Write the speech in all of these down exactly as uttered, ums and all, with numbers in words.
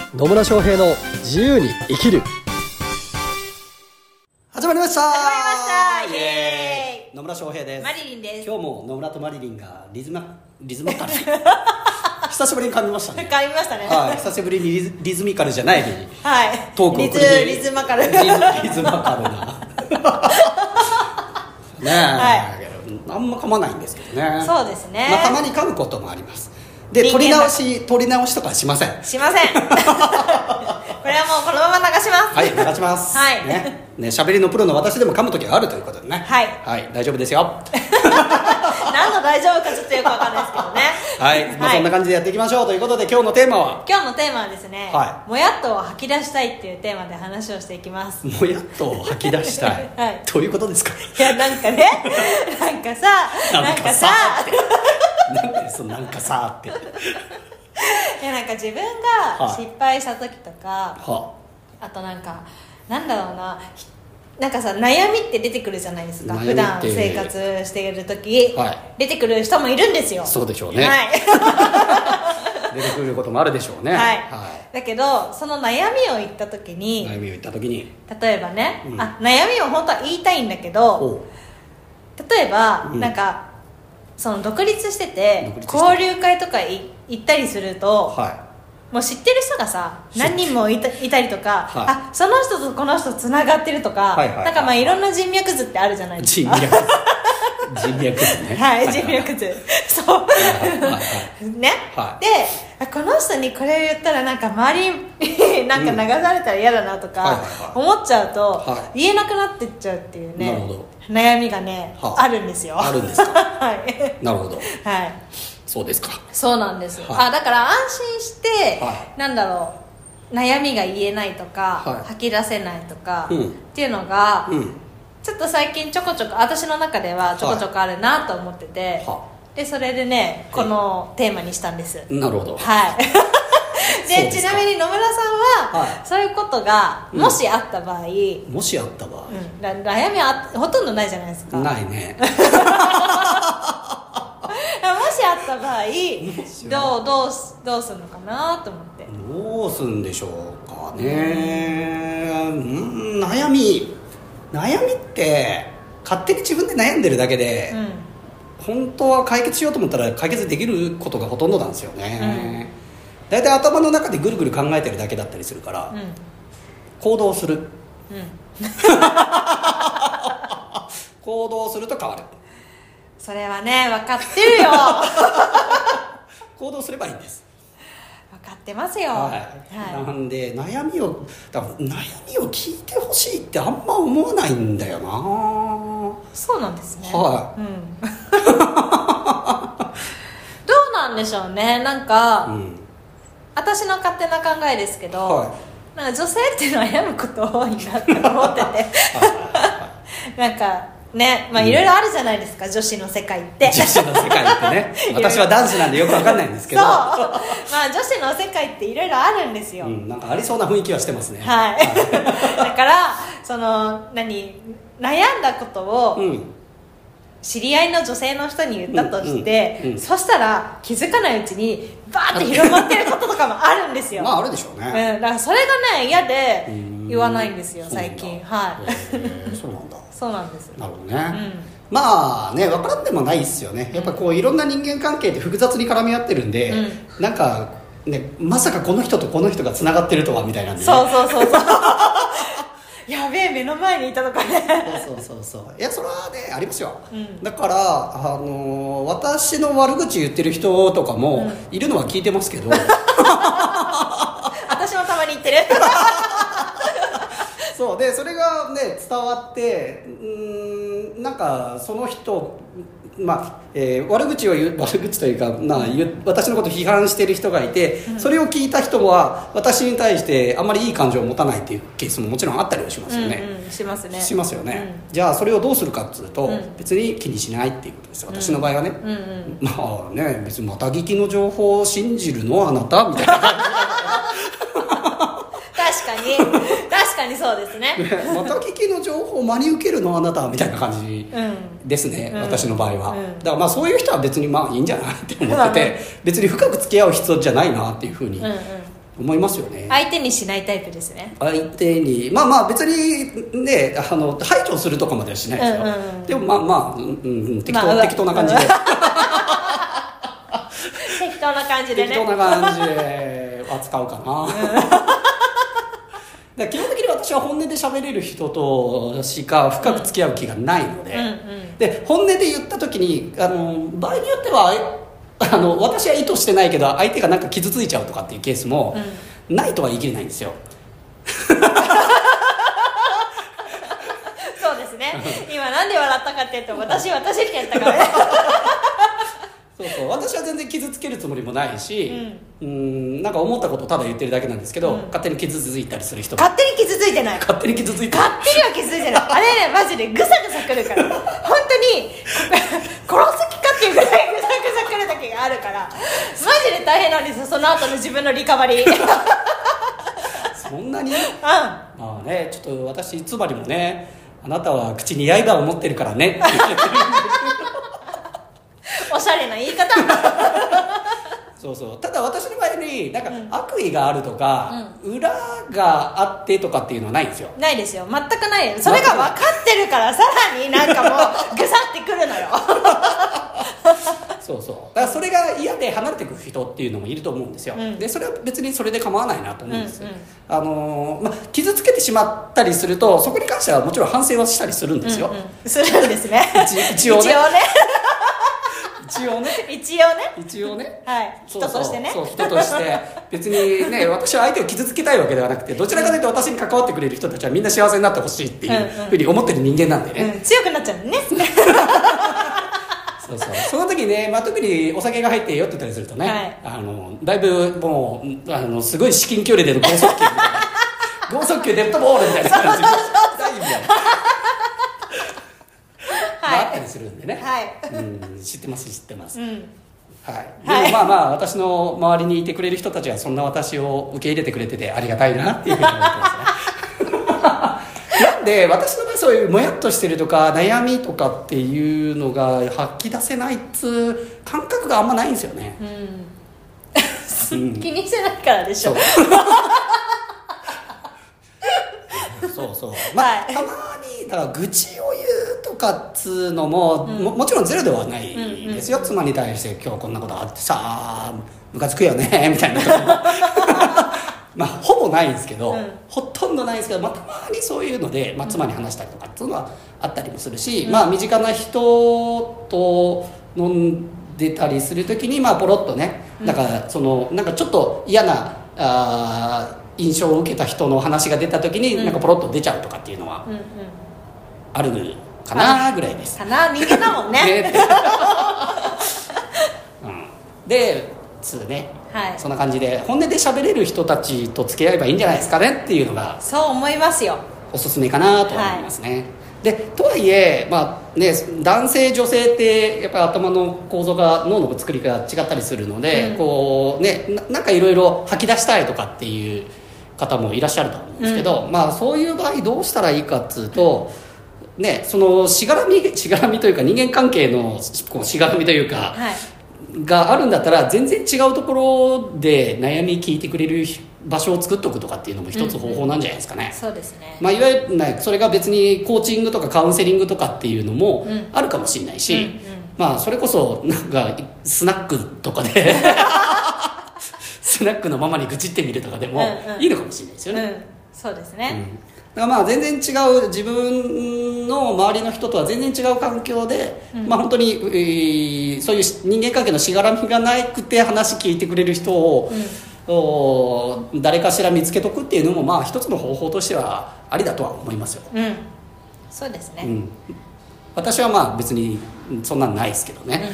野村翔平の自由に生きる。始まりました始まりましたイエーイ。 野村翔平です。 マリリンです。 今日も野村とマリリンがリズマリズマカル久しぶりに噛みましたね。 噛みましたね。 はい、久しぶりにリズリズミカルじゃないはいトークをリズリズマカルリズリズマカルなねえ、はい、あんま噛まないんですけどね。 そうですね、 まあ、たまに噛むこともあります。で、取り直し取り直しとかはしませんしませんこれはもうこのまま流します。 はい、流しますはいね、ね、喋りのプロの私でも噛む時があるということでね。 はい、 はい、大丈夫ですよ何の大丈夫かちょっとよくわかんないですけどねはい、まあ、そんな感じでやっていきましょうということで、今日のテーマは今日のテーマはですね、 はもやっとを吐き出したいっていうテーマで話をしていきます。 もやっと吐き出したい、 はい、 どういうことですか。 いや、なんかねなんかさなんかさなんかそのなんかさっていや、なんか自分が失敗した時とか、 はあとなんかなんだろうな、なんかさ、悩みって出てくるじゃないですか。 悩みって普段生活している時、 はい、 出てくる人もいるんですよ。 そうでしょうね、 はい出てくることもあるでしょうね。 はい、 はい、 だけどその悩みを言った時に悩みを言った時に例えばね、 うん、 あ悩みを本当は言いたいんだけど、例えば、うん、なんかその独立してて交流会とかい行ったりすると、はい、もう知ってる人がさ何人もい た, いたりとか、はい、あその人とこの人つながってるとか、はいはいはい、なんかまあいろんな人脈図ってあるじゃないですか。 人脈人脈図ねはい人脈図そう、はいはい、ね、はい、でこの人にこれを言ったらなんか周りになんか流されたら嫌だなとか思っちゃうと、はい、言えなくなってっちゃうっていうね、なるほど悩みがね、はあ、あるんですよ。 あるんですかはいなるほど、 はい、 そうですか。 そうなんです、はい、あだから安心して、はい、なんだろう、悩みが言えないとか、はい、吐き出せないとか、うん、っていうのが、うん、ちょっと最近ちょこちょこ私の中ではちょこちょこあるなと思ってて、はい、でそれでねこのテーマにしたんです。 なるほど、 はいでちなみに野村さんは、はい、そういうことがもしあった場合、うん、 もしあった場合、 うん、悩みはほとんどないじゃないですか。 ないねもしあった場合どうどうどうするのかなと思って。 どうするんでしょうかね。うん、悩み悩みって勝手に自分で悩んでるだけで、うん、本当は解決しようと思ったら解決できることがほとんどなんですよね、うん、だいたい頭の中でぐるぐる考えてるだけだったりするから、うん、行動する、うん、行動すると変わる。 それはね分かってるよ行動すればいいんです。 分かってますよ、 はいはい、なんで悩みをだから悩みを聞いてほしいってあんま思わないんだよな。 そうなんですね、 はい、うん、 どうなんでしょうね。なんか、うん、私の勝手な考えですけど、はい、なんか女性って悩むこと多いなって思っててなんかね、まあいろいろあるじゃないですか、うん、女子の世界って女子の世界ってね私は男子なんでよくわかんないんですけどそう、まあ女子の世界っていろいろあるんですよ、 うん、なんかありそうな雰囲気はしてますね。 はい、はい、だからその何悩んだことを、うん知り合いの女性の人に言ったとして、うんうんうん、そしたら気づかないうちにバーって広まってることとかもあるんですよまああるでしょうね、 うん、だからそれがね嫌で言わないんですよ最近。はい、 えー、そうなんだそうなんです。 なるほどね、うん、まあね分からんでもないですよね。やっぱこういろんな人間関係って複雑に絡み合ってるんで、うん、なんかねまさかこの人とこの人がつながってるとはみたいなんで、ね、 そうそうそうそうやべえ目の前にいたとかねそうそうそうそういやそれはねありますよ、うん、だからあのー、私の悪口言ってる人とかもいるのは聞いてますけど、うん、 私もたまに言ってるそうでそれがね伝わってうーんなんかその人まあえー、悪口を言う悪口というか、まあ、私のことを批判している人がいて、うん、それを聞いた人は私に対してあまりいい感情を持たないっていうケースももちろんあったりはしますよね、 うんうん、しますねしますよね、うん、じゃあそれをどうするかっていうと、うん、別に気にしないっていうことですよ私の場合はね、うんうんうん、まあね別にまた聞きの情報を信じるのはあなたみたいな感じ確かに確かにそうですねまた聞きの情報を真に受けるのはあなたみたいな感じですね、うん、私の場合は、うん、だからまあそういう人は別にまあいいんじゃないって思ってて別に深く付き合う必要じゃないなっていうふうに思いますよね。 相手にしないタイプですね。 相手にまあまあ別にねあの排除するとかまではしないですよ、うんうんうん、でもまあまあ、うんうん、適当、まあ、適当な感じで適当な感じでね適当な感じで扱うかな、うんだ基本的に私は本音で喋れる人としか深く付き合う気がないので、うんうんうん、で本音で言った時にあの場合によってはあの私は意図してないけど相手がなんか傷ついちゃうとかっていうケースもないとは言い切れないんですよ、 うん、そうですね今なんで笑ったかって言うと私私って言ったからねそうそう私は全然傷つけるつもりもないし、うん、うんなんか思ったことをただ言ってるだけなんですけど、うん、勝手に傷ついたりする人勝手に傷ついてない勝手に傷ついてない勝手には傷ついてないあれねマジでグサグサくるから本当に殺す気かっていうぐらいグサグサくる時があるからマジで大変なんですよその後の自分のリカバリーそんなに、うん、 まあねちょっと私つまりもねあなたは口に刃を持ってるからねって言ってるおしゃれな言い方そうそうただ私の場合になんか悪意があるとか、うん、裏があってとかっていうのはないんですよ。 ないですよ全くないよそれが分かってるからさらになんかもうグサってくるのよそうそうだからそれが嫌で離れていく人っていうのもいると思うんですよ、うん、でそれは別にそれで構わないなと思うんですよ、うんうんあのーま、傷つけてしまったりするとそこに関してはもちろん反省はしたりするんですよ、うんうん、 するんですね一応ね一応ね一応ね一応ね一応ねはい人としてねそうそう人として別にね私は相手を傷つけたいわけではなくてどちらかというと私に関わってくれる人たちはみんな幸せになってほしいっていうふうに思ってる人間なんでね、 うんうん、強くなっちゃうねそうそうその時ね、まあ、特にお酒が入って酔ってたりするとね、はい、あのだいぶもうあのすごい至近距離での剛速球みたいな剛速球デッドボールみたいな感じで大丈夫やあったりするんでね、 はいうん、知ってます知ってます、 うんはい、でもまあまあ私の周りにいてくれる人たちはそんな私を受け入れてくれててありがたいなっていうふうに思ってますねなんで私の場合そういうもやっとしてるとか悩みとかっていうのが吐き出せないっつう感覚があんまないんですよね、 うんうん、気にしてないからでしょそうそうまあ、はい、たまにだから愚痴を言うとかっつうのも、うん、も, もちろんゼロではないですよ、うんうん、妻に対して今日こんなことあってさムカつくよねみたいなまあほぼないんですけど、うん、ほとんどないんですけど、まあ、たまにそういうので、まあ、妻に話したりとかっていうのはあったりもするし、うん、まあ身近な人と飲んでたりするときにまあポロッとね、うん、なんかそのなんかちょっと嫌なあ印象を受けた人の話が出た時になんかポロッと出ちゃうとかっていうのはあるかなぐらいです、 かな人間だもんねねうん、でつうね、 はい、 そんな感じで本音で喋れる人たちと付き合えばいいんじゃないですかねっていうのがそう思いますよおすすめかなと思いますね、はい、でとはいえ、まあね、男性女性ってやっぱり頭の構造が脳の作りが違ったりするので、うん、こうね な, なんかいろいろ吐き出したいとかっていう方もいらっしゃると思うんですけど、うん、まあそういう場合どうしたらいいかっつうと、ね、そのしがらみしがらみというか人間関係のこうしがらみというか、はい、があるんだったら全然違うところで悩み聞いてくれる場所を作っておくとかっていうのも一つ方法なんじゃないですかね、 うんうん、そうですね、 まあ、いわゆる、ね、それが別にコーチングとかカウンセリングとかっていうのもあるかもしれないし、うんうんうん、まあそれこそなんかスナックとかでスナックのママに愚痴ってみるとかでもいいのかもしれないですよね、 うんうん、そうですね、 うん、だからまあ全然違う自分の周りの人とは全然違う環境で、うん、まあ本当に、えー、そういう人間関係のしがらみがなくて話聞いてくれる人を、うん、誰かしら見つけとくっていうのもまあ一つの方法としてはありだとは思いますよ、 うん、そうですね、 うん、私はまあ別にそんなんないですけどね、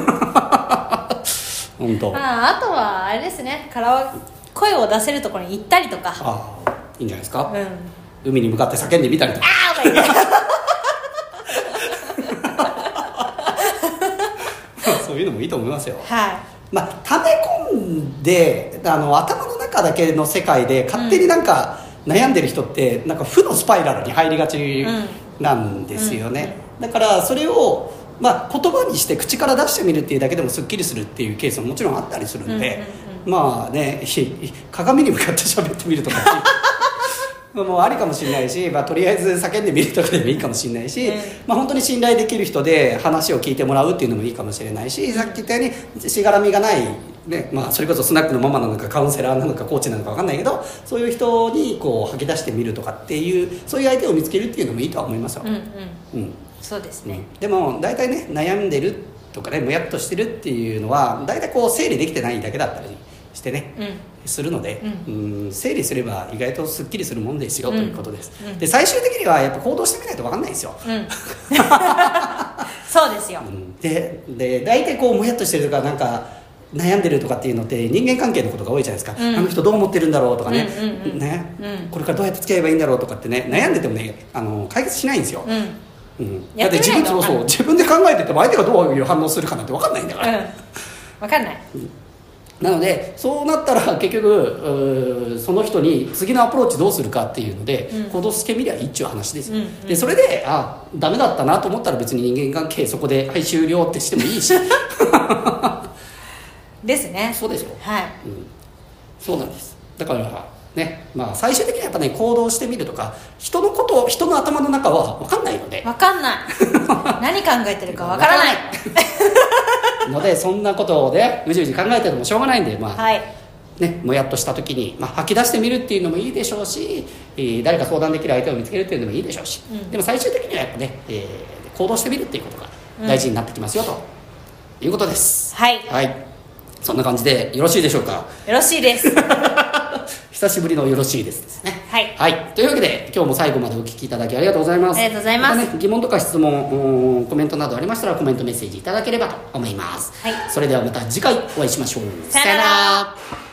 うん、本当、 まあ、あとはあれですね、カラオ声を出せるところに行ったりとか、 ああいいんじゃないですか、 うん、 海に向かって叫んでみたりとか、 あーお前そういうのもいいと思いますよ、 はい、 まあ、溜め込んであの頭の中だけの世界で勝手になんか悩んでる人ってなんか負のスパイラルに入りがちなんですよね、うんうん、だからそれを、まあ、言葉にして口から出してみるっていうだけでもすっきりするっていうケースももちろんあったりするんで、うんうんうん、 まあね鏡に向かって喋ってみるとかもうありかもしれないし、まあ、とりあえず叫んでみるとかでもいいかもしれないし、うんまあ、本当に信頼できる人で話を聞いてもらうっていうのもいいかもしれないし、さっき言ったようにしがらみがない、ねまあ、それこそスナックのママなのかカウンセラーなのかコーチなのか分かんないけど、そういう人にこう吐き出してみるとかっていうそういう相手を見つけるっていうのもいいとは思いますよ、うんうんうん、そうですね、 うん、でも大体ね悩んでるとかねもやっとしてるっていうのは大体こう整理できてないだけだったりしてね、うんするので、うん、うん整理すれば意外とすっきりするもんですよ、うん、ということです、うん、で最終的にはやっぱ行動してみないと分かんないんですよ、うん、 そうですよ、 うん、でで大体こうもやっとしてるとかなんか悩んでるとかっていうのって人間関係のことが多いじゃないですか、うん、あの人どう思ってるんだろうとかね、うんうんうんねうん、これからどうやって付き合えばいいんだろうとかってね悩んでてもねあの解決しないんですよ、うんうん、だって自分そうそう自分で考えてても相手がどういう反応するかなんて分かんないんだから、 うん、分かんない、うんなのでそうなったら結局その人に次のアプローチどうするかっていうので、うん、行動してみりゃいいっちゅう話ですよ、うんうん、でそれであダメだったなと思ったら別に人間関係そこではい終了ってしてもいいしですねそうですよ、 はい、 うん、そうなんですだからねまあ、最終的にはやっぱね行動してみるとか人のこと人の頭の中は分かんないので分かんない何考えてるか分からないのでそんなことをねうじうじ考えててもしょうがないんで、まあはいね、もやっとした時に、まあ、吐き出してみるっていうのもいいでしょうし、えー、誰か相談できる相手を見つけるっていうのもいいでしょうし、うん、でも最終的にはやっぱね、えー、行動してみるっていうことが大事になってきますよ、うん、ということです。 はい、 はい、そんな感じでよろしいでしょうか。 よろしいです久しぶりのよろしいですですね。 はい、 はい、というわけで今日も最後までお聞きいただきありがとうございます。 ありがとうございます。 またね、疑問とか質問コメントなどありましたらコメントメッセージいただければと思います、はい、それではまた次回お会いしましょう。 さよなら。